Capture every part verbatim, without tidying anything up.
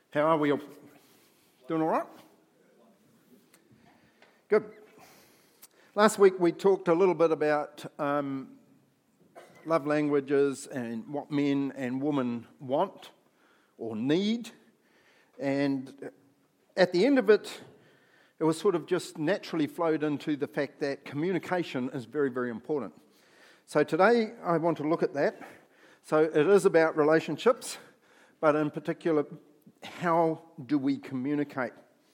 How are we all? Doing all right? Good. Last week we talked a little bit about um, love languages and what men and women want or need. And at the end of it, it was sort of just naturally flowed into the fact that communication is very, very important. So today I want to look at that. So it is about relationships, but in particular, how do we communicate?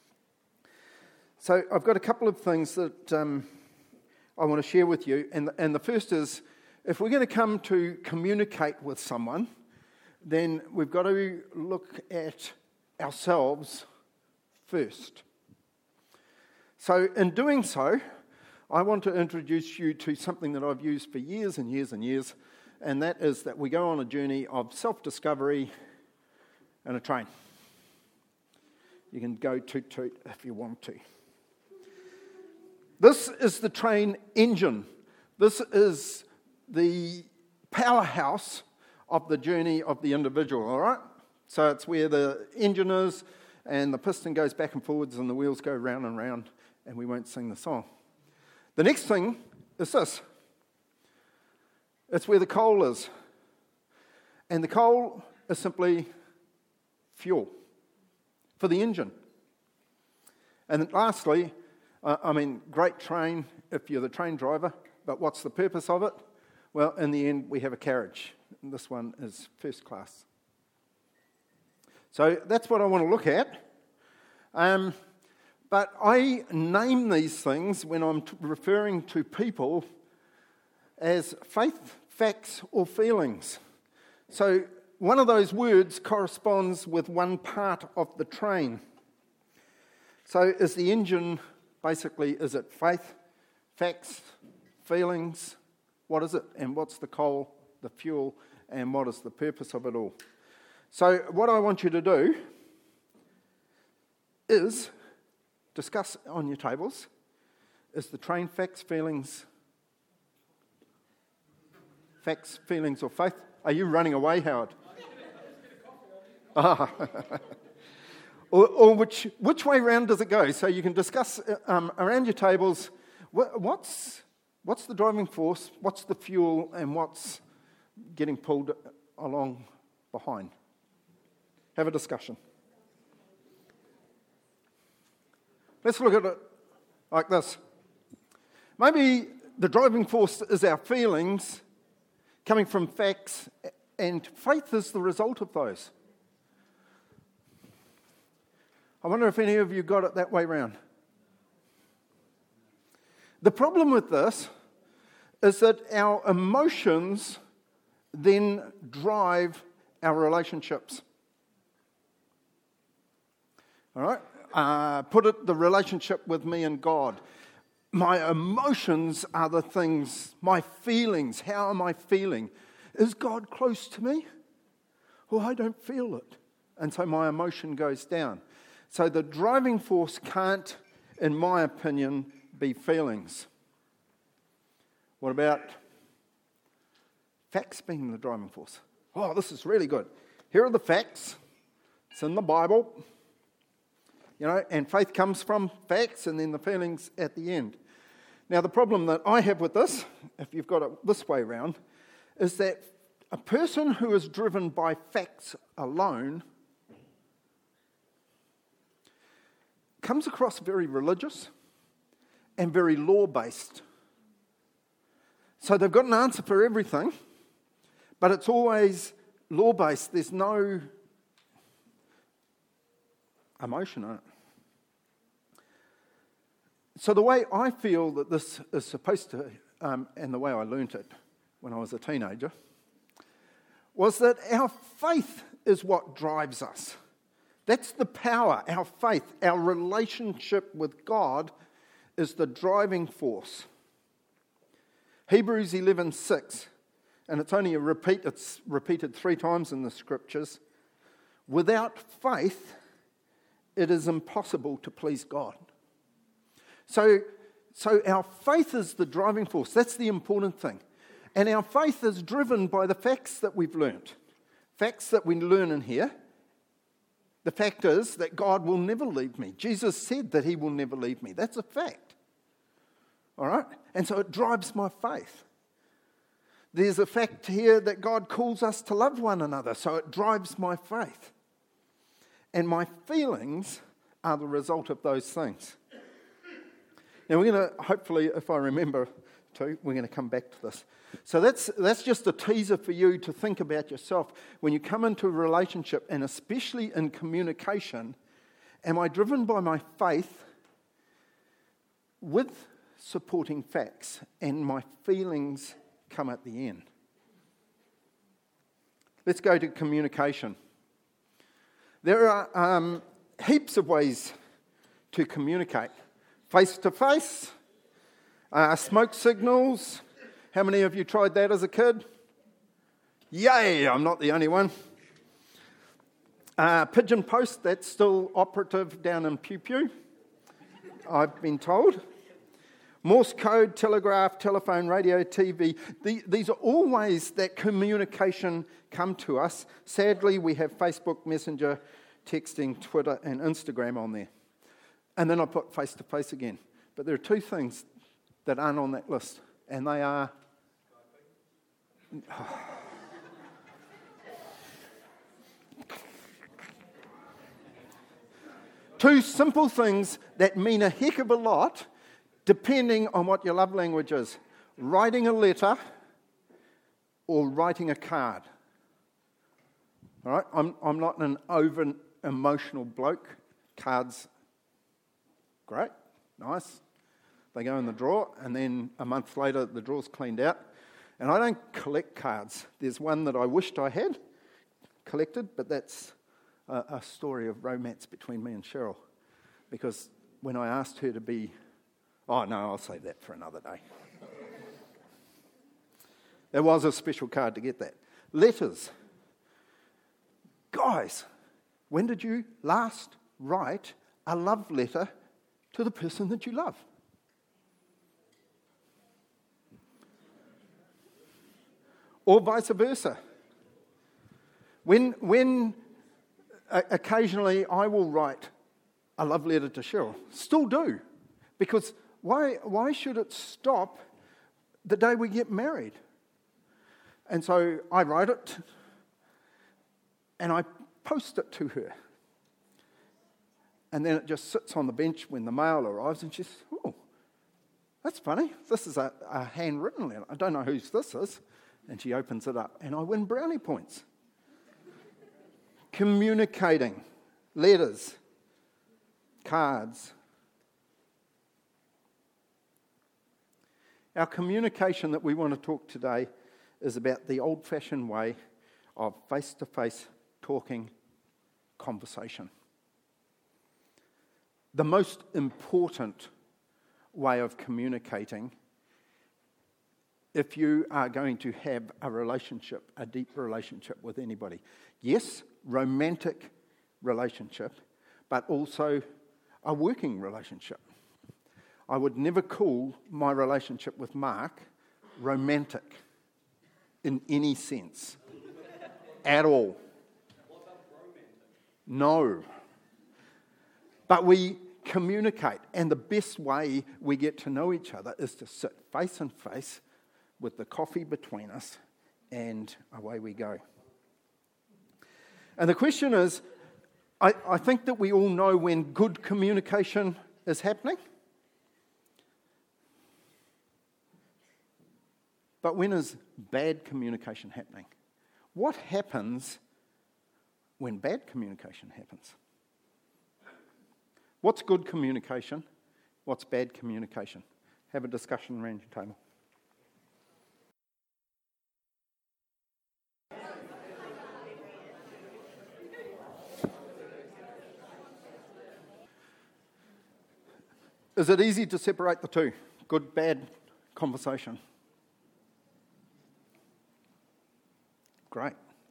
So I've got a couple of things that um, I want to share with you. And, and the first is, if we're going to come to communicate with someone, then we've got to look at ourselves first. So in doing so, I want to introduce you to something that I've used for years and years and years, and that is that we go on a journey of self-discovery in a train. You can go toot toot if you want to. This is the train engine. This is the powerhouse of the journey of the individual, all right? So it's where the engine is, and the piston goes back and forwards, and the wheels go round and round, and we won't sing the song. The next thing is this. It's where the coal is. And the coal is simply fuel for the engine. And then lastly, uh, I mean, great train if you're the train driver, but what's the purpose of it? Well, in the end, we have a carriage. And this one is first class. So that's what I want to look at. Um, but I name these things when I'm t- referring to people as faith, facts, or feelings. So one of those words corresponds with one part of the train. So is the engine, basically, is it faith, facts, feelings? What is it? And what's the coal, the fuel, and what is the purpose of it all? So what I want you to do is discuss on your tables, is the train facts, feelings, facts, feelings, or faith? Are you running away, Howard? Ah. or or which, which way round does it go? So you can discuss um, around your tables, what, what's, what's the driving force, what's the fuel, and what's getting pulled along behind. Have a discussion. Let's look at it like this. Maybe the driving force is our feelings coming from facts, and faith is the result of those. I wonder if any of you got it that way round. The problem with this is that our emotions then drive our relationships. All right? Uh, put it, the relationship with me and God. My emotions are the things, my feelings. How am I feeling? Is God close to me? Well, I don't feel it. And so my emotion goes down. So the driving force can't, in my opinion, be feelings. What about facts being the driving force? Oh, this is really good. Here are the facts. It's in the Bible. You know, and faith comes from facts and then the feelings at the end. Now, the problem that I have with this, if you've got it this way round, is that a person who is driven by facts alone comes across very religious and very law-based. So they've got an answer for everything, but it's always law-based. There's no emotion in it. So the way I feel that this is supposed to, um, and the way I learnt it when I was a teenager, was that our faith is what drives us. That's the power, our faith, our relationship with God is the driving force. Hebrews eleven six, and it's only a repeat, it's repeated three times in the scriptures. Without faith, it is impossible to please God. So, so our faith is the driving force. That's the important thing. And our faith is driven by the facts that we've learnt. Facts that we learn in here. The fact is that God will never leave me. Jesus said that he will never leave me. That's a fact. All right? And so it drives my faith. There's a fact here that God calls us to love one another, so it drives my faith. And my feelings are the result of those things. Now we're going to, hopefully, if I remember to, we're going to come back to this. So that's that's just a teaser for you to think about yourself. When you come into a relationship, and especially in communication, am I driven by my faith with supporting facts, and my feelings come at the end? Let's go to communication. There are um, heaps of ways to communicate. Face-to-face, uh, smoke signals. How many of you tried that as a kid? Yay, I'm not the only one. Uh, pigeon post, that's still operative down in Pew Pew, I've been told. Morse code, telegraph, telephone, radio, T V. The, these are all ways that communication come to us. Sadly, we have Facebook, Messenger, texting, Twitter, and Instagram on there. And then I put face-to-face again. But there are two things that aren't on that list, and they are... Two simple things that mean a heck of a lot depending on what your love language is. Writing a letter or writing a card. All right? I'm, I'm not an over-emotional bloke. Cards, great, nice. They go in the drawer, and then a month later the drawer's cleaned out. And I don't collect cards. There's one that I wished I had collected, but that's a, a story of romance between me and Cheryl. Because when I asked her to be... Oh, no, I'll save that for another day. There was a special card to get that. Letters. Guys, when did you last write a love letter to the person that you love? Or vice versa. When, when uh, occasionally I will write a love letter to Cheryl, still do, because why, why should it stop the day we get married? And so I write it and I post it to her. And then it just sits on the bench when the mail arrives, and she's, oh, that's funny. This is a, a handwritten letter. I don't know whose this is. And she opens it up, and I win brownie points. Communicating, letters, cards. Our communication that we want to talk today is about the old-fashioned way of face-to-face talking, conversation. The most important way of communicating, if you are going to have a relationship, a deep relationship with anybody. Yes, romantic relationship, but also a working relationship. I would never call my relationship with Mark romantic in any sense at all. No. But we communicate, and the best way we get to know each other is to sit face and face with the coffee between us, and away we go. And the question is, I, I think that we all know when good communication is happening. But when is bad communication happening? What happens when bad communication happens? What's good communication? What's bad communication? Have a discussion around your table. Is it easy to separate the two? Good, bad conversation. Great.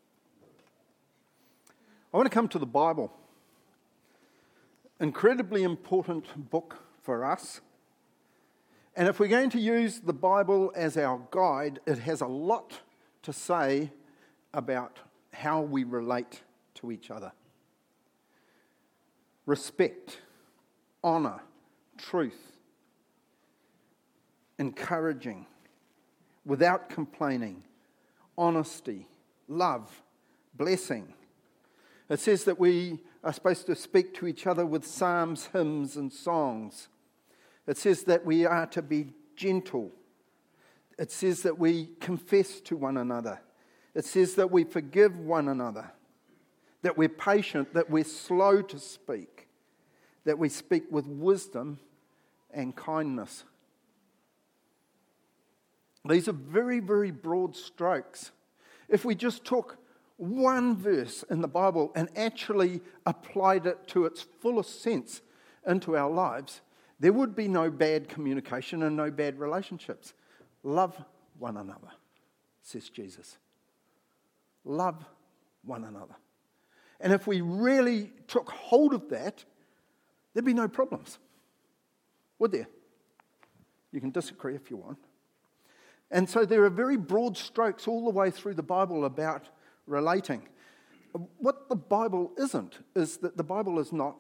I want to come to the Bible. Incredibly important book for us. And if we're going to use the Bible as our guide, it has a lot to say about how we relate to each other. respect, honour, truth, encouraging, without complaining, honesty, love, blessing. It says that we are supposed to speak to each other with psalms, hymns, and songs. It says that we are to be gentle. It says that we confess to one another. It says that we forgive one another, that we're patient, that we're slow to speak, that we speak with wisdom and kindness. These are very, very broad strokes. If we just took one verse in the Bible and actually applied it to its fullest sense into our lives, there would be no bad communication and no bad relationships. Love one another, says Jesus. Love one another. And if we really took hold of that, there'd be no problems, would there? You can disagree if you want. And so there are very broad strokes all the way through the Bible about relating. What the Bible isn't is that the Bible is not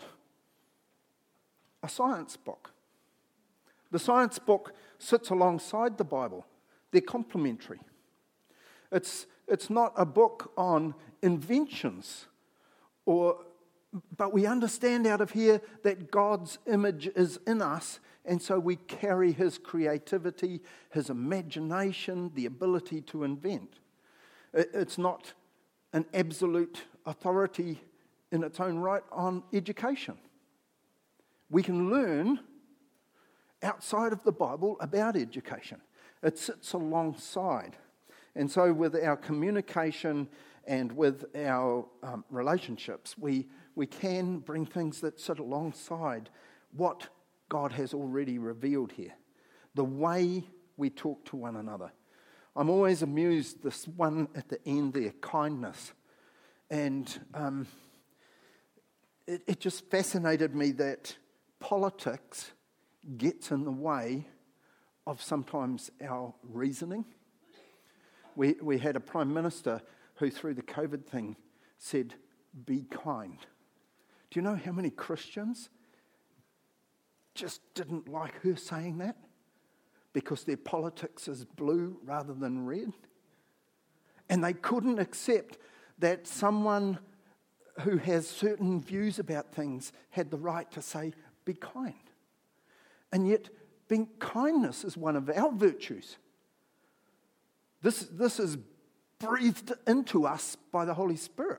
a science book. The science book sits alongside the Bible. They're complementary. It's, it's not a book on inventions, or, but we understand out of here that God's image is in us, and so we carry his creativity, his imagination, the ability to invent. It's not an absolute authority in its own right on education. We can learn outside of the Bible about education. It sits alongside. And so with our communication and with our um, relationships, we, we can bring things that sit alongside what God has already revealed here. The way we talk to one another. I'm always amused, this one at the end there, kindness. And um, it, it just fascinated me that politics gets in the way of sometimes our reasoning. We, we had a Prime Minister who, through the COVID thing, said, be kind. Do you know how many Christians just didn't like her saying that? Because their politics is blue rather than red. And they couldn't accept that someone who has certain views about things had the right to say, be kind. And yet, being kindness is one of our virtues. This, this is breathed into us by the Holy Spirit.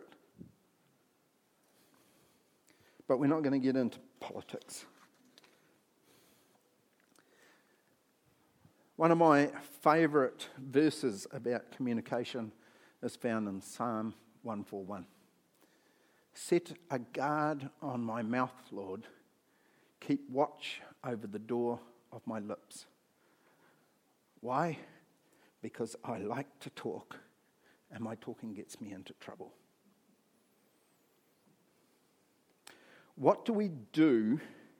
But we're not going to get into politics. One of my favourite verses about communication is found in Psalm one forty-one. Set a guard on my mouth, Lord. Keep watch over the door of my lips. Why? Because I like to talk, and my talking gets me into trouble. What do we do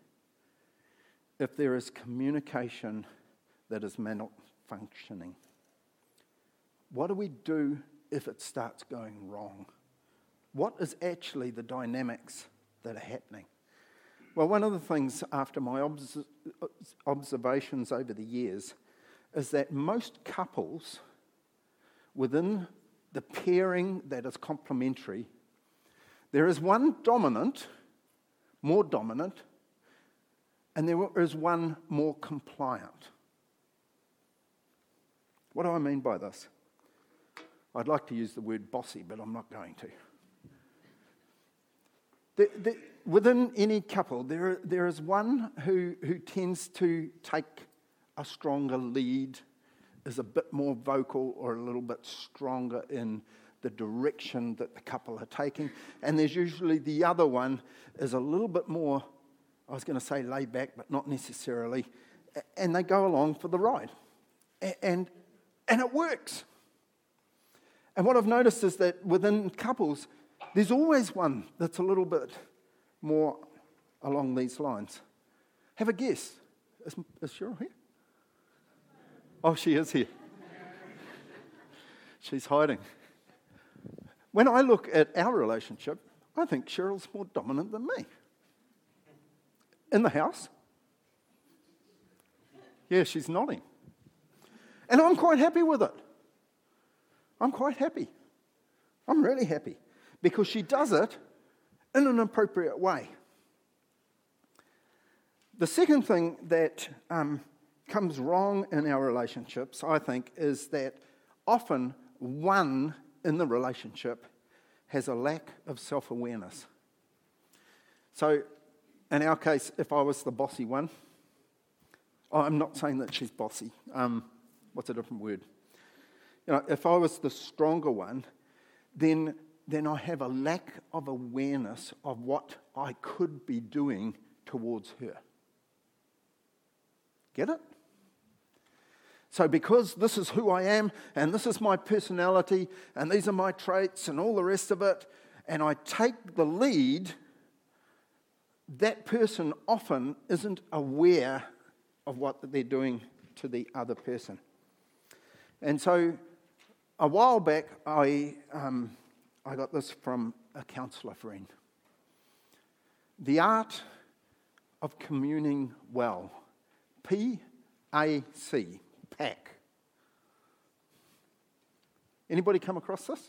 if there is communication that is malfunctioning? What do we do if it starts going wrong? What is actually the dynamics that are happening? Well, one of the things after my obs- observations over the years is that most couples within the pairing that is complementary, there is one dominant, more dominant, and there is one more compliant. What do I mean by this? I'd like to use the word bossy, but I'm not going to. The, the, within any couple, there, there is one who, who tends to take a stronger lead, is a bit more vocal or a little bit stronger in the direction that the couple are taking. And there's usually the other one is a little bit more, I was going to say laid back, but not necessarily. And they go along for the ride. And, and it works. And what I've noticed is that within couples, there's always one that's a little bit more along these lines. Have a guess. Is, is Cheryl here? Oh, she is here. She's hiding. When I look at our relationship, I think Cheryl's more dominant than me. in the house. Yeah, she's nodding. And I'm quite happy with it. I'm quite happy. I'm really happy because she does it in an appropriate way. The second thing that um, comes wrong in our relationships, I think, is that often one in the relationship has a lack of self-awareness. So, in our case, if I was the bossy one, oh, I'm not saying that she's bossy. Um, what's a different word? You know, if I was the stronger one, then then I have a lack of awareness of what I could be doing towards her. Get it? So because this is who I am, and this is my personality, and these are my traits, and all the rest of it, and I take the lead, that person often isn't aware of what they're doing to the other person. And so a while back, I um, I got this from a counsellor friend. The art of communing well. P A C. P A C. Anybody come across this?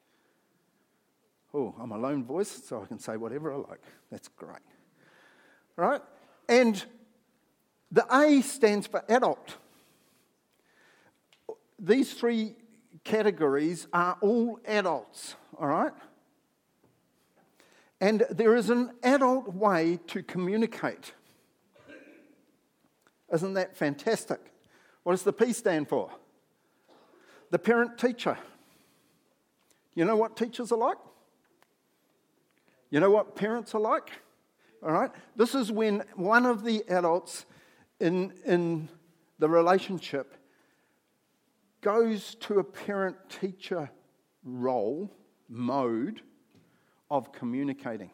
Oh, I'm a lone voice, so I can say whatever I like. That's great. Right? And the A stands for adult. These three categories are all adults, all right? And there is an adult way to communicate. Isn't that fantastic? What does the P stand for? The parent-teacher. You know what teachers are like? You know what parents are like? All right? This is when one of the adults in, in the relationship goes to a parent-teacher role, mode, of communicating.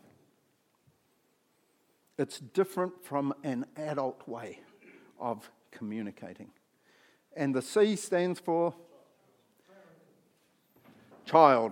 It's different from an adult way of communicating. And the C stands for child.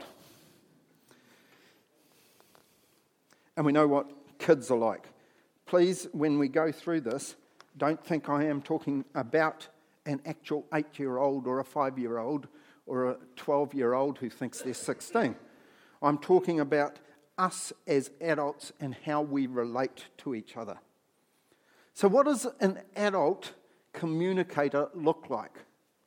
And we know what kids are like. Please, when we go through this, don't think I am talking about an actual eight-year-old or a five-year-old or a twelve-year-old who thinks they're sixteen. I'm talking about us as adults and how we relate to each other. So what does an adult communicator look like?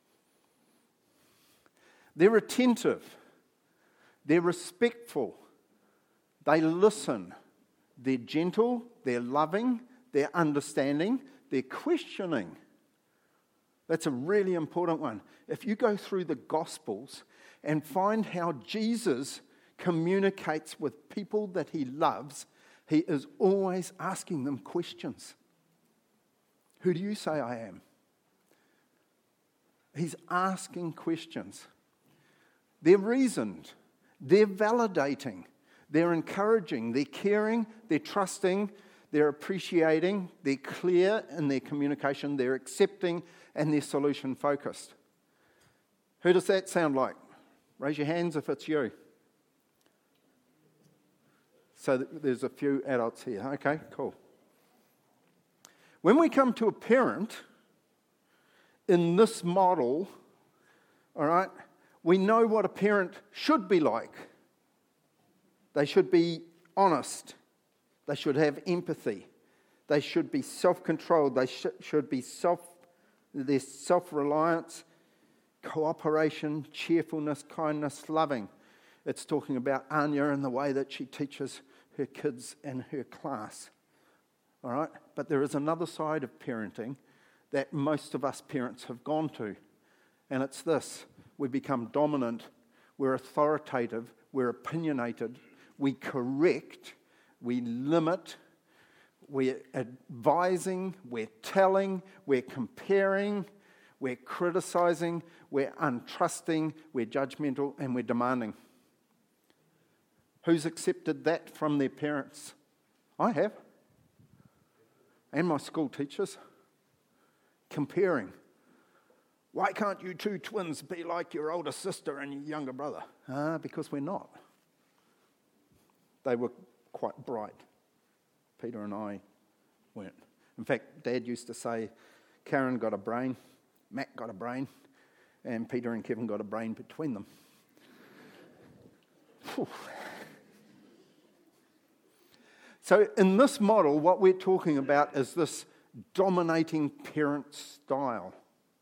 They're attentive. They're respectful. They listen. They're gentle. They're loving. They're understanding. They're questioning. That's a really important one. If you go through the Gospels and find how Jesus communicates with people that he loves, he is always asking them questions. Who do you say I am? He's asking questions. They're reasoned. They're validating. They're encouraging. They're caring. They're trusting. They're appreciating. They're clear in their communication. They're accepting. And they're solution focused. Who does that sound like? Raise your hands if it's you. So there's a few adults here. Okay, cool. When we come to a parent in this model, all right, we know what a parent should be like. They should be honest. They should have empathy. They should be self-controlled. They sh- should be self There's self-reliance, cooperation, cheerfulness, kindness, loving. It's talking about Anya and the way that she teaches her kids in her class. All right? But there is another side of parenting that most of us parents have gone to. And it's this. We become dominant. We're authoritative. We're opinionated. We correct. We limit. We're advising, we're telling, we're comparing, we're criticizing, we're untrusting, we're judgmental, and we're demanding. Who's accepted that from their parents? I have. And my school teachers. Comparing. Why can't you two twins be like your older sister and your younger brother? Ah, because we're not. They were quite bright. Peter and I weren't. In fact, Dad used to say, Karen got a brain, Matt got a brain, and Peter and Kevin got a brain between them. Whew. So in this model, what we're talking about is this dominating parent style.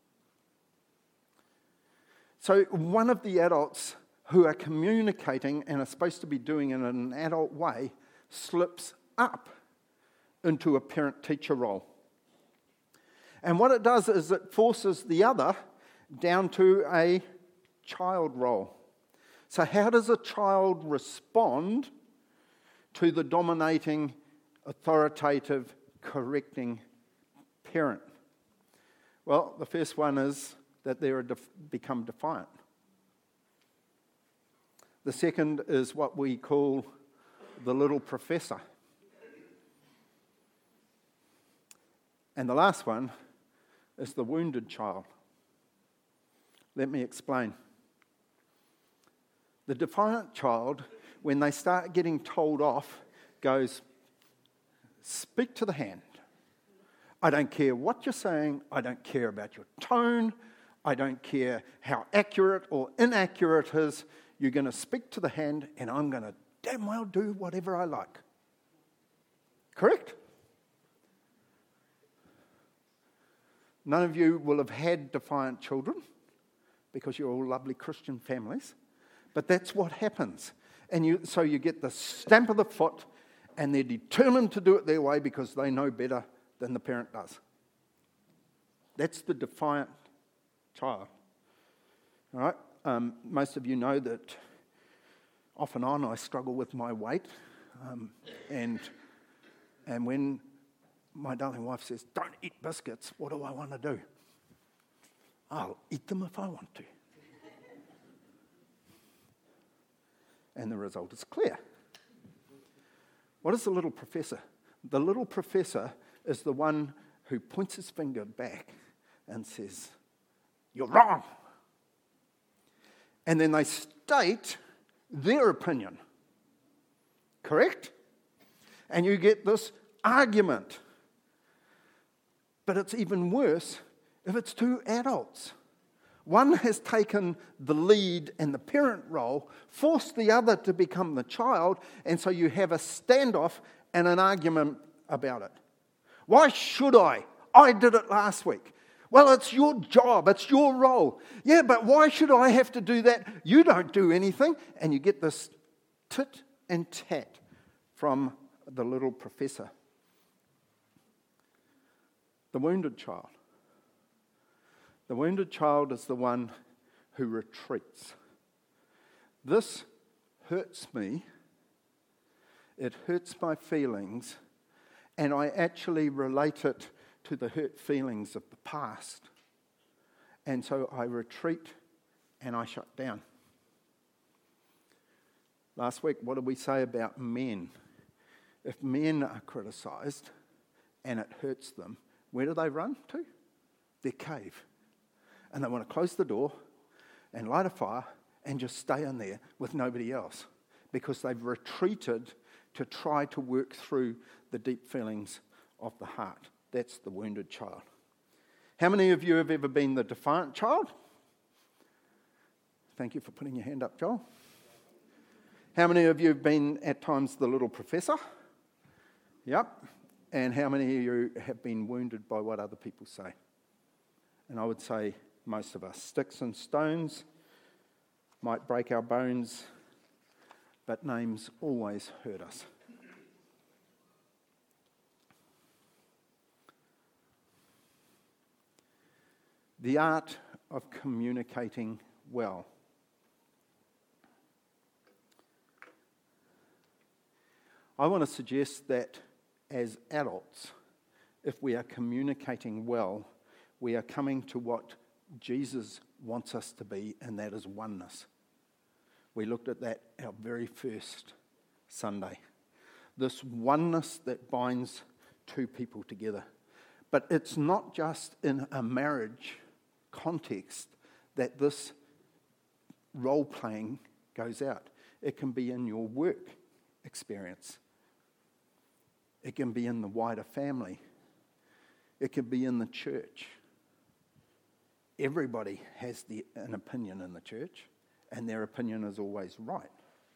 So one of the adults who are communicating and are supposed to be doing it in an adult way slips up into a parent-teacher role. And what it does is it forces the other down to a child role. So how does a child respond to the dominating, authoritative, correcting parent? Well, the first one is that they def- become defiant. The second is what we call the little professor. And the last one is the wounded child. Let me explain. The defiant child, when they start getting told off, goes, speak to the hand. I don't care what you're saying. I don't care about your tone. I don't care how accurate or inaccurate it is. You're going to speak to the hand, and I'm going to damn well do whatever I like. Correct? None of you will have had defiant children because you're all lovely Christian families. But that's what happens. And you, so you get the stamp of the foot, and they're determined to do it their way because they know better than the parent does. That's the defiant child. All right? Um, most of you know that off and on I struggle with my weight. Um, and and when my darling wife says, don't eat biscuits, what do I want to do? I'll eat them if I want to. And the result is clear. What is the little professor? The little professor is the one who points his finger back and says, you're wrong. And then they state their opinion. Correct? And you get this argument. But it's even worse if it's two adults. One has taken the lead and the parent role, forced the other to become the child, and so you have a standoff and an argument about it. Why should I? I did it last week. Well, it's your job, it's your role. Yeah, but why should I have to do that? You don't do anything. And you get this tit and tat from the little professor. The wounded child. The wounded child is the one who retreats. This hurts me. It hurts my feelings. And I actually relate it to the hurt feelings of the past. And so I retreat and I shut down. Last week, what did we say about men? If men are criticised and it hurts them, where do they run to? Their cave. And they want to close the door and light a fire and just stay in there with nobody else because they've retreated to try to work through the deep feelings of the heart. That's the wounded child. How many of you have ever been the defiant child? Thank you for putting your hand up, Joel. How many of you have been at times the little professor? Yep. And how many of you have been wounded by what other people say? And I would say most of us. Sticks and stones might break our bones, but names always hurt us. The art of communicating well. I want to suggest that as adults, if we are communicating well, we are coming to what Jesus wants us to be, and that is oneness. We looked at that our very first Sunday. This oneness that binds two people together. But it's not just in a marriage context that this role-playing goes out. It can be in your work experience. It can be in the wider family. It can be in the church. Everybody has the, an opinion in the church, and their opinion is always right.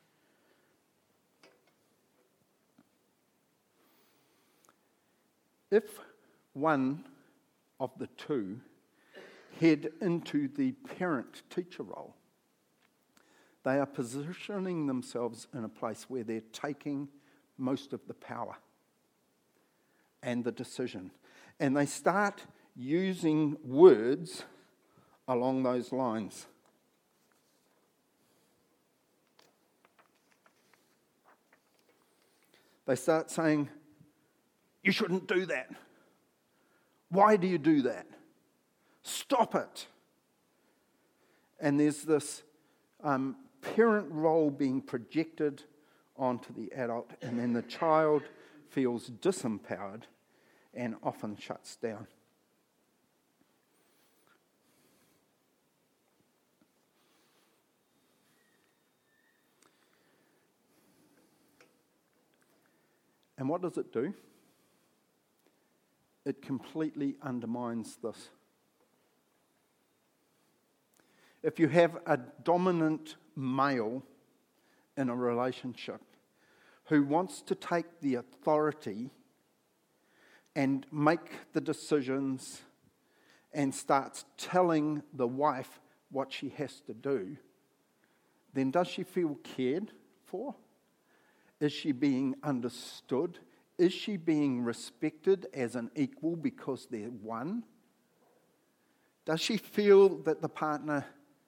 If one of the two head into the parent-teacher role, they are positioning themselves in a place where they're taking most of the power and the decision. And they start using words along those lines. They start saying, "You shouldn't do that. Why do you do that? Stop it." And there's this um, parent role being projected onto the adult, and then the child feels disempowered and often shuts down. And what does it do? It completely undermines this. If you have a dominant male in a relationship who wants to take the authority and make the decisions and starts telling the wife what she has to do, then does she feel cared for? Is she being understood? Is she being respected as an equal because they're one? Does she feel that the partner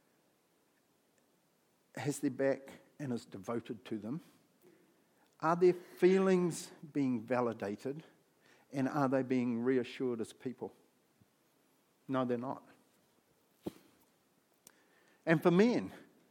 has their back and is devoted to them? Are their feelings being validated, and are they being reassured as people? No, they're not. And for men,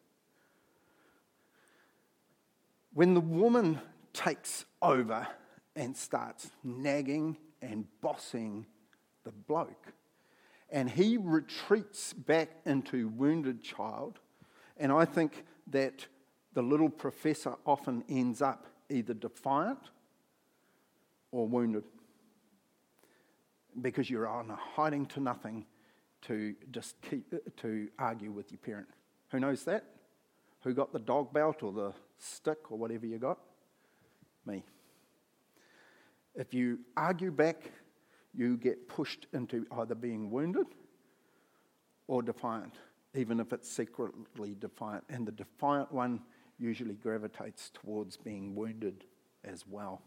when the woman takes over and starts nagging and bossing the bloke, and he retreats back into wounded child, and I think that the little professor often ends up either defiant or wounded, because you're on a hiding to nothing to just keep to argue with your parent. Who knows that? Who got the dog belt or the stick or whatever you got? Me. If you argue back, you get pushed into either being wounded or defiant, even if it's secretly defiant. And the defiant one usually gravitates towards being wounded as well.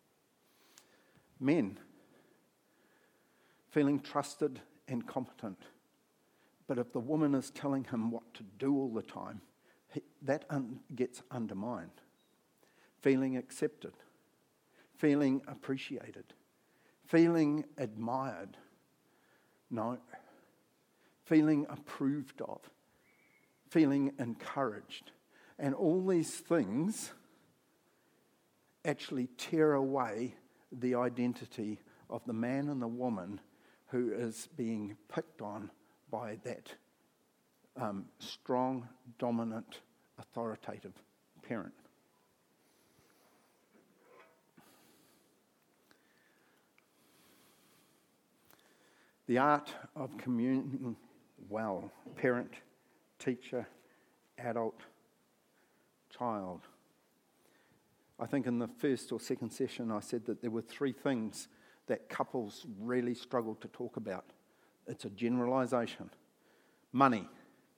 Men, feeling trusted and competent, but if the woman is telling him what to do all the time, he, that un- gets undermined. Feeling accepted, feeling appreciated, feeling admired, no, feeling approved of, feeling encouraged. And all these things actually tear away the identity of the man and the woman who is being picked on by that um, strong, dominant, authoritative parent. The art of communing well, parent, teacher, adult, child. I think in the first or second session I said that there were three things that couples really struggle to talk about. It's a generalisation. Money.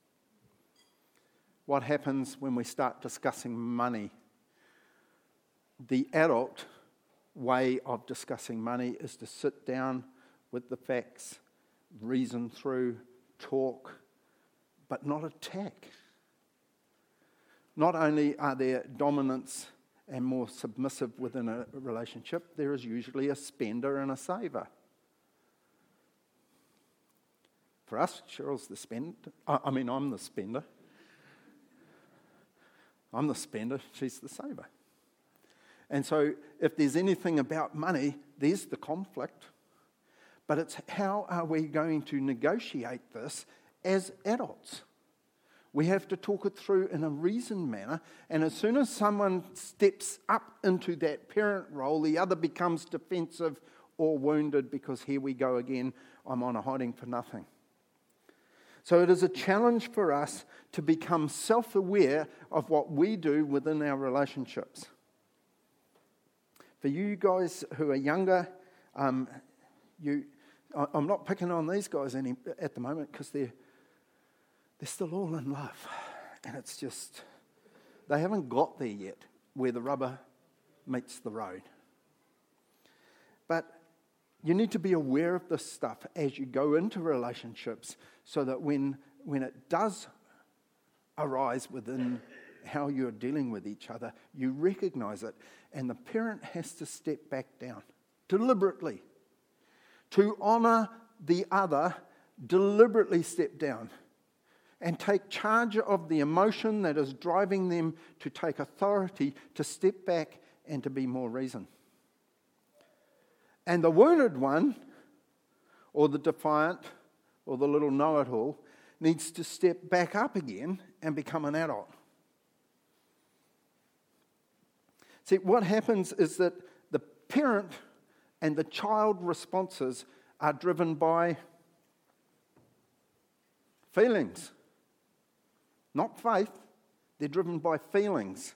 What happens when we start discussing money? The adult way of discussing money is to sit down with the facts, reason through, talk, but not attack. Not only are there dominance and more submissive within a relationship, there is usually a spender and a saver. For us, Cheryl's the spender. I mean, I'm the spender. I'm the spender, she's the saver. And so if there's anything about money, there's the conflict. But it's how are we going to negotiate this as adults? We have to talk it through in a reasoned manner. And as soon as someone steps up into that parent role, the other becomes defensive or wounded because here we go again, I'm on a hiding for nothing. So it is a challenge for us to become self-aware of what we do within our relationships. For you guys who are younger, um, you, I, I'm not picking on these guys any at the moment because they're they're still all in love, and it's just they haven't got there yet where the rubber meets the road. But you need to be aware of this stuff as you go into relationships, so that when when it does arise within how you're dealing with each other, you recognize it, and the parent has to step back down deliberately. To honour the other, deliberately step down and take charge of the emotion that is driving them to take authority, to step back and to be more reasoned. And the wounded one, or the defiant, or the little know-it-all, needs to step back up again and become an adult. See, what happens is that the parent and the child responses are driven by feelings, not faith. They're driven by feelings.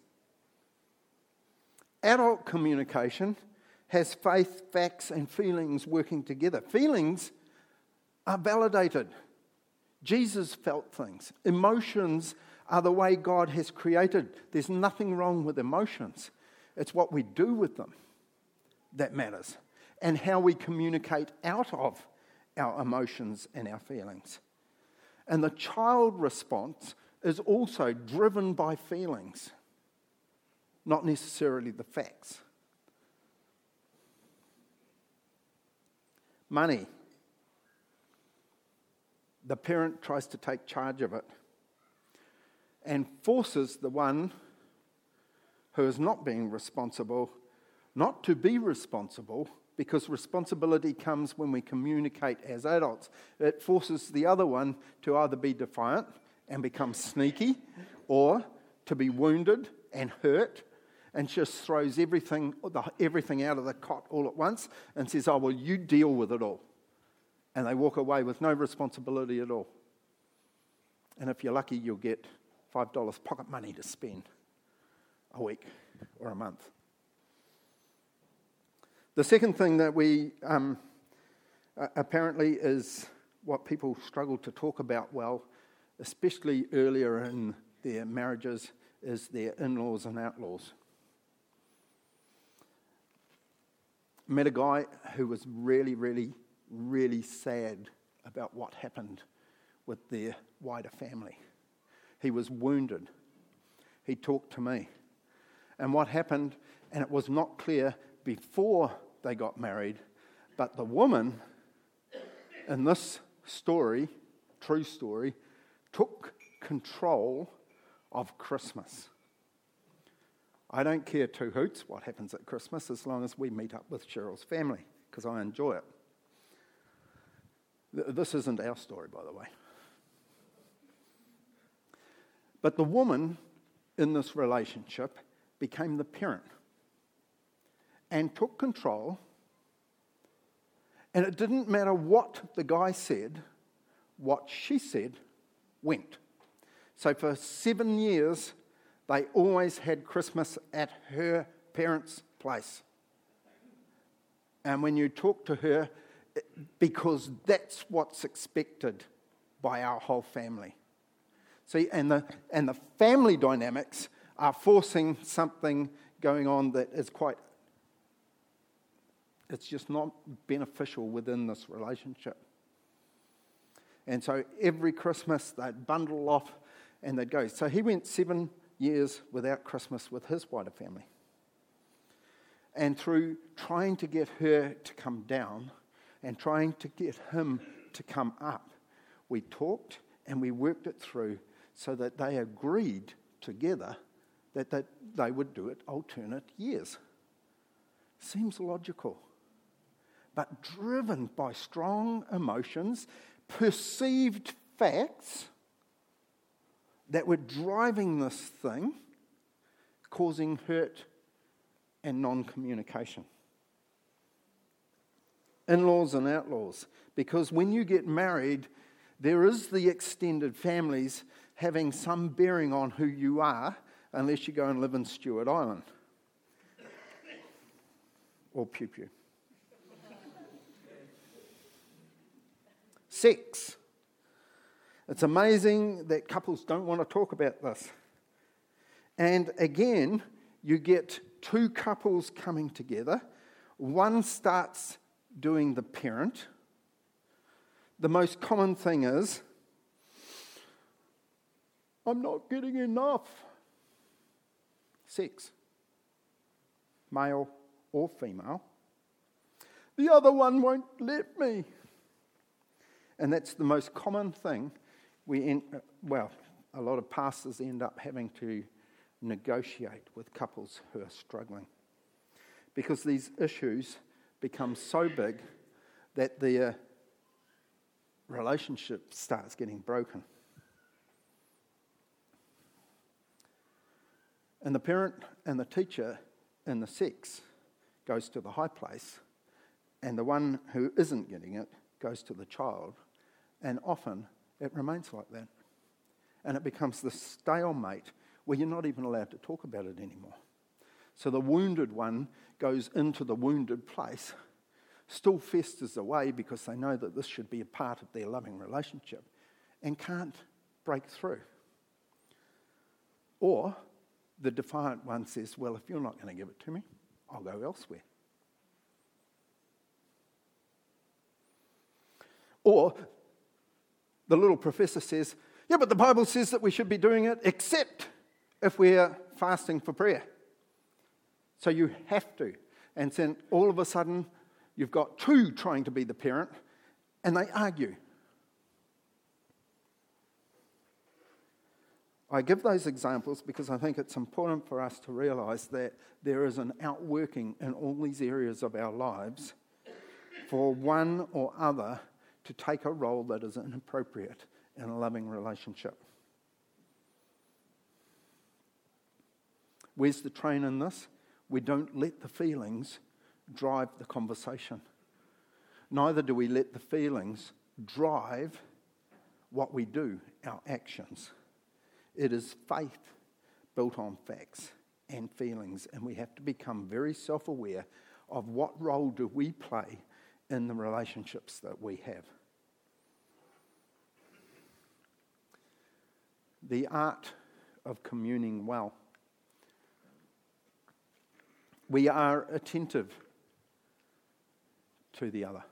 Adult communication has faith, facts, and feelings working together. Feelings are validated. Jesus felt things. Emotions are the way God has created. There's nothing wrong with emotions. It's what we do with them that matters, and how we communicate out of our emotions and our feelings. And the child response is also driven by feelings, not necessarily the facts. Money. The parent tries to take charge of it and forces the one who is not being responsible not to be responsible, because responsibility comes when we communicate as adults. It forces the other one to either be defiant and become sneaky, or to be wounded and hurt and just throws everything everything out of the cot all at once and says, oh, well, you deal with it all. And they walk away with no responsibility at all. And if you're lucky, you'll get five dollars pocket money to spend a week or a month. The second thing that we um, apparently is what people struggle to talk about well, especially earlier in their marriages, is their in-laws and outlaws. Met a guy who was really, really, really sad about what happened with their wider family. He was wounded. He talked to me. And what happened, and it was not clear before they got married, but the woman in this story, true story, took control of Christmas. I don't care two hoots what happens at Christmas as long as we meet up with Cheryl's family, because I enjoy it. This isn't our story, by the way. But the woman in this relationship became the parent and took control, and it didn't matter what the guy said, what she said went. So for seven years, they always had Christmas at her parents' place. And when you talk to her, because that's what's expected by our whole family. See, and the and the family dynamics are forcing something going on that is quite, it's just not beneficial within this relationship. And so every Christmas they'd bundle off and they'd go. So he went seven years without Christmas with his wider family. And through trying to get her to come down and trying to get him to come up, we talked and we worked it through so that they agreed together that they, they would do it alternate years. Seems logical. But driven by strong emotions, perceived facts, that we're driving this thing, causing hurt and non-communication. In-laws and outlaws. Because when you get married, there is the extended families having some bearing on who you are, unless you go and live in Stewart Island. Or Pew Pew. Sex. It's amazing that couples don't want to talk about this. And again, you get two couples coming together. One starts doing the parent. The most common thing is, I'm not getting enough. Sex. Male or female. The other one won't let me. And that's the most common thing. We, end, well, a lot of pastors end up having to negotiate with couples who are struggling, because these issues become so big that their relationship starts getting broken. And the parent and the teacher in the sex goes to the high place, and the one who isn't getting it goes to the child, and often it remains like that. And it becomes this stalemate where you're not even allowed to talk about it anymore. So the wounded one goes into the wounded place, still festers away because they know that this should be a part of their loving relationship, and can't break through. Or the defiant one says, well, if you're not going to give it to me, I'll go elsewhere. Or the little professor says, yeah, but the Bible says that we should be doing it except if we're fasting for prayer. So you have to. And then all of a sudden, you've got two trying to be the parent, and they argue. I give those examples because I think it's important for us to realise that there is an outworking in all these areas of our lives for one or other to take a role that is inappropriate in a loving relationship. Where's the train in this? We don't let the feelings drive the conversation. Neither do we let the feelings drive what we do, our actions. It is faith built on facts and feelings, and we have to become very self-aware of what role do we play in the relationships that we have. The art of communing well. We are attentive to the other.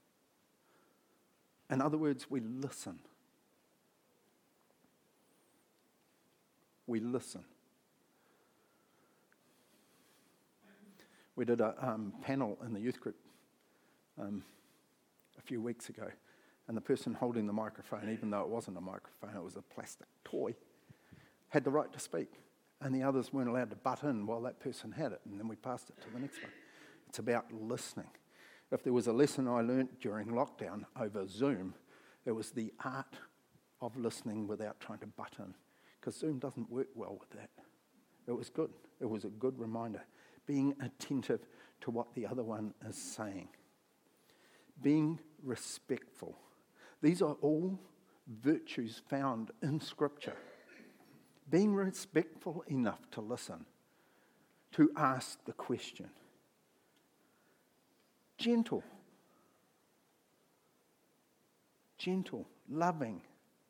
In other words, we listen. We listen. We did a um, panel in the youth group um, a few weeks ago, and the person holding the microphone, even though it wasn't a microphone, it was a plastic toy, had the right to speak, and the others weren't allowed to butt in while that person had it, and then we passed it to the next one. It's about listening. If there was a lesson I learnt during lockdown over Zoom, it was the art of listening without trying to butt in, because Zoom doesn't work well with that. It was good. It was a good reminder. Being attentive to what the other one is saying. Being respectful. These are all virtues found in Scripture. Being respectful enough to listen, to ask the question. Gentle. Gentle, loving,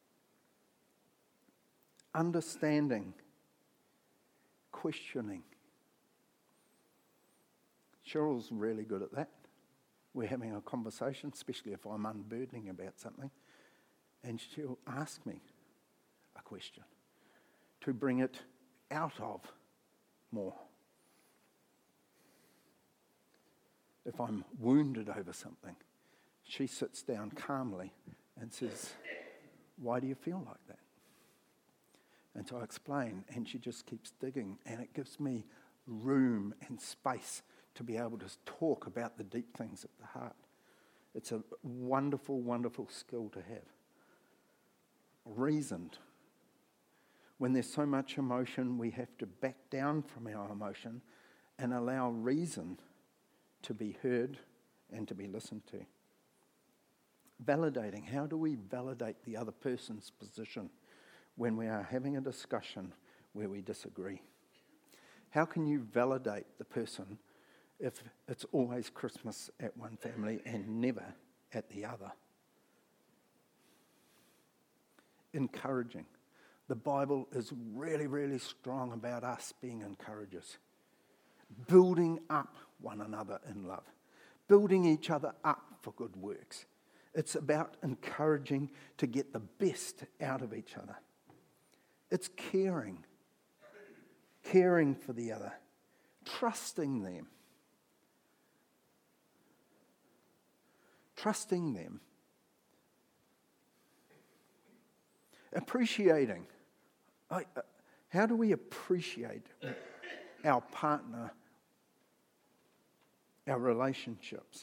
understanding, questioning. Cheryl's really good at that. We're having a conversation, especially if I'm unburdening about something, and she'll ask me a question to bring it out of more. If I'm wounded over something, she sits down calmly and says, why do you feel like that? And so I explain, and she just keeps digging, and it gives me room and space to be able to talk about the deep things of the heart. It's a wonderful, wonderful skill to have. Reasoned. When there's so much emotion, we have to back down from our emotion and allow reason to be heard and to be listened to. Validating. How do we validate the other person's position when we are having a discussion where we disagree? How can you validate the person if it's always Christmas at one family and never at the other? Encouraging. The Bible is really, really strong about us being encouragers. Building up one another in love. Building each other up for good works. It's about encouraging to get the best out of each other. It's caring. Caring for the other. Trusting them. Trusting them. Appreciating. I, uh, how do we appreciate our partner, our relationships?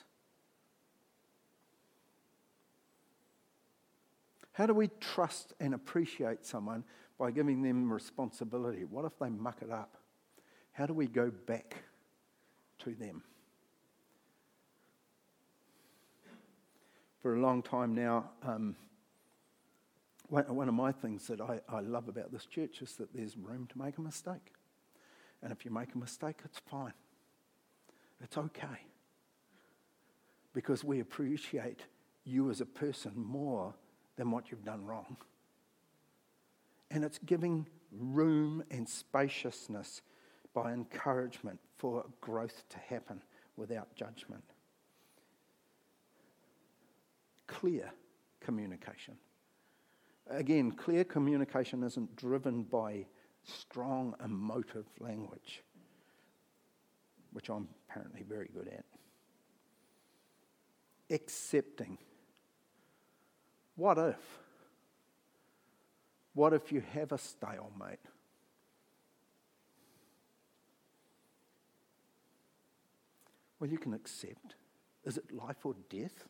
How do we trust and appreciate someone by giving them responsibility? What if they muck it up? How do we go back to them? For a long time now, um, one, one of my things that I, I love about this church is that there's room to make a mistake. And if you make a mistake, it's fine. It's okay. Because we appreciate you as a person more than what you've done wrong. And it's giving room and spaciousness by encouragement for growth to happen without judgment. Clear communication. Again, clear communication isn't driven by strong emotive language, which I'm apparently very good at. Accepting. What if? What if you have a stalemate? Well, you can accept. Is it life or death?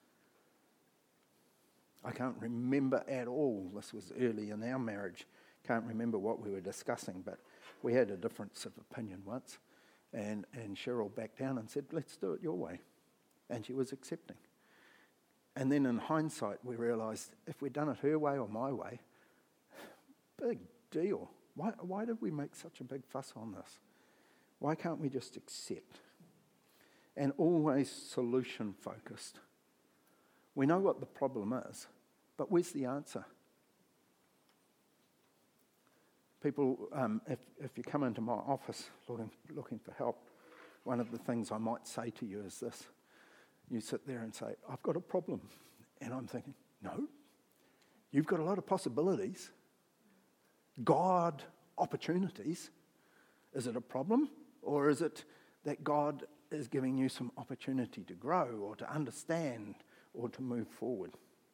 I can't remember at all. This was early in our marriage. Can't remember what we were discussing, but we had a difference of opinion once. And, and Cheryl backed down and said, let's do it your way. And she was accepting. And then in hindsight, we realised if we'd done it her way or my way, big deal. Why, why did we make such a big fuss on this? Why can't we just accept? And always solution focused. We know what the problem is, but where's the answer? People, um, if, if you come into my office looking, looking for help, one of the things I might say to you is this. You sit there and say, I've got a problem. And I'm thinking, no, you've got a lot of possibilities. God opportunities. Is it a problem? Or is it that God is giving you some opportunity to grow or to understand or to move forward?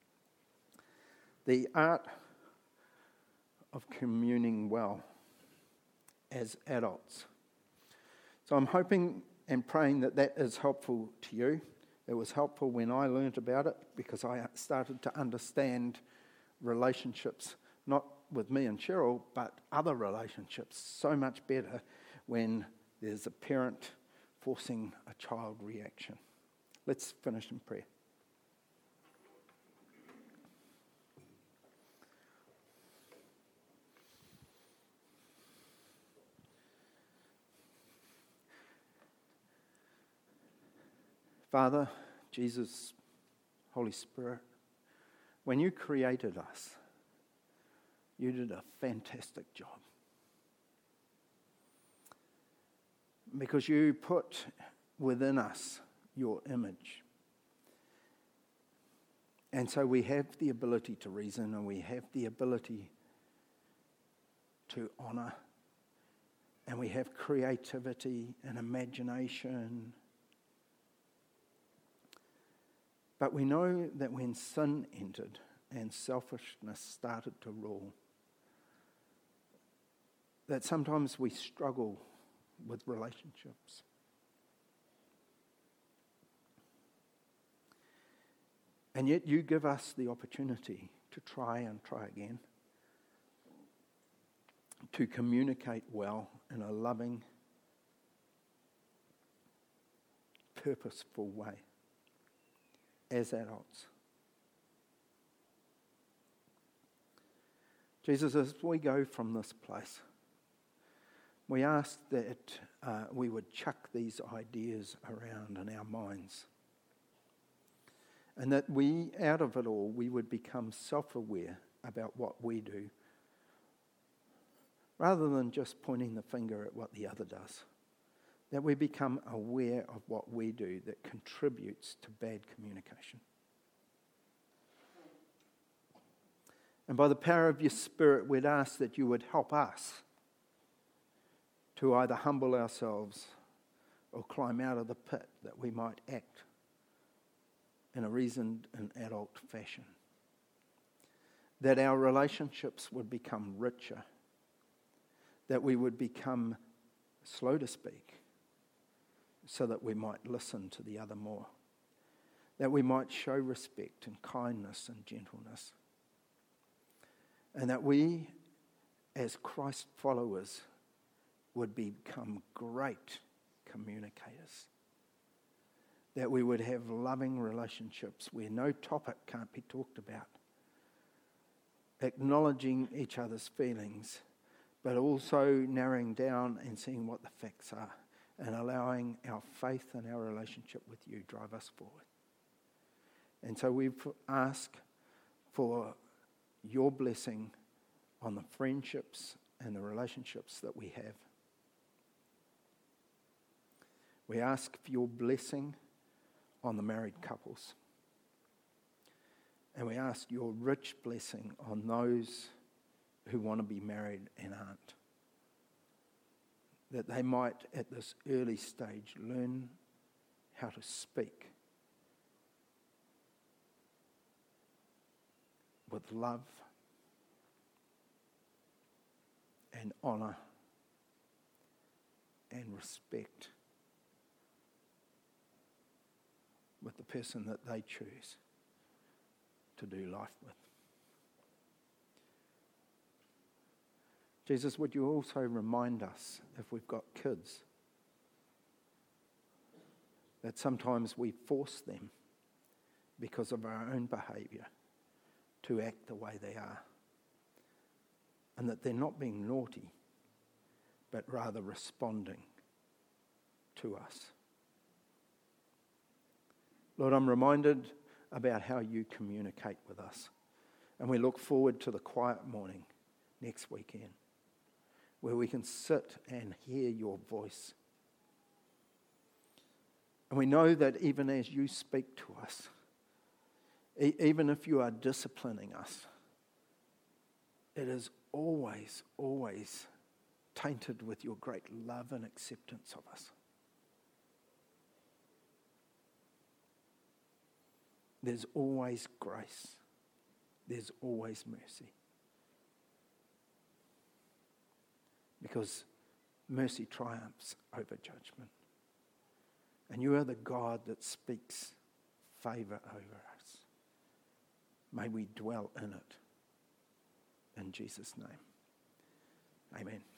The art of communing well as adults. So I'm hoping and praying that that is helpful to you. It was helpful when I learnt about it because I started to understand relationships, not with me and Cheryl, but other relationships so much better when there's a parent forcing a child reaction. Let's finish in prayer. Father, Jesus, Holy Spirit, when you created us, you did a fantastic job. Because you put within us your image. And so we have the ability to reason and we have the ability to honour. And we have creativity and imagination. But we know that when sin entered and selfishness started to rule, that sometimes we struggle with relationships. And yet you give us the opportunity to try and try again. to communicate well in a loving, purposeful way as adults. Jesus, as we go from this place, we ask that uh, we would chuck these ideas around in our minds, and that we, out of it all, we would become self-aware about what we do, rather than just pointing the finger at what the other does. That we become aware of what we do that contributes to bad communication. And by the power of your Spirit, we'd ask that you would help us to either humble ourselves or climb out of the pit, that we might act in a reasoned and adult fashion. That our relationships would become richer. That we would become slow to speak, so that we might listen to the other more. That we might show respect and kindness and gentleness. And that we, as Christ followers, would become great communicators. That we would have loving relationships where no topic can't be talked about. Acknowledging each other's feelings, but also narrowing down and seeing what the facts are, and allowing our faith and our relationship with you drive us forward. And so we ask for your blessing on the friendships and the relationships that we have. We ask for your blessing on the married couples. And we ask your rich blessing on those who want to be married and aren't. That they might, at this early stage, learn how to speak with love and honour and respect with the person that they choose to do life with. Jesus, would you also remind us, if we've got kids, that sometimes we force them, because of our own behaviour, to act the way they are. And that they're not being naughty, but rather responding to us. Lord, I'm reminded about how you communicate with us. And we look forward to the quiet morning next weekend, where we can sit and hear your voice. And we know that even as you speak to us, e- even if you are disciplining us, it is always, always tainted with your great love and acceptance of us. There's always grace. There's always mercy. Because mercy triumphs over judgment. And you are the God that speaks favour over us. May we dwell in it. In Jesus' name. Amen.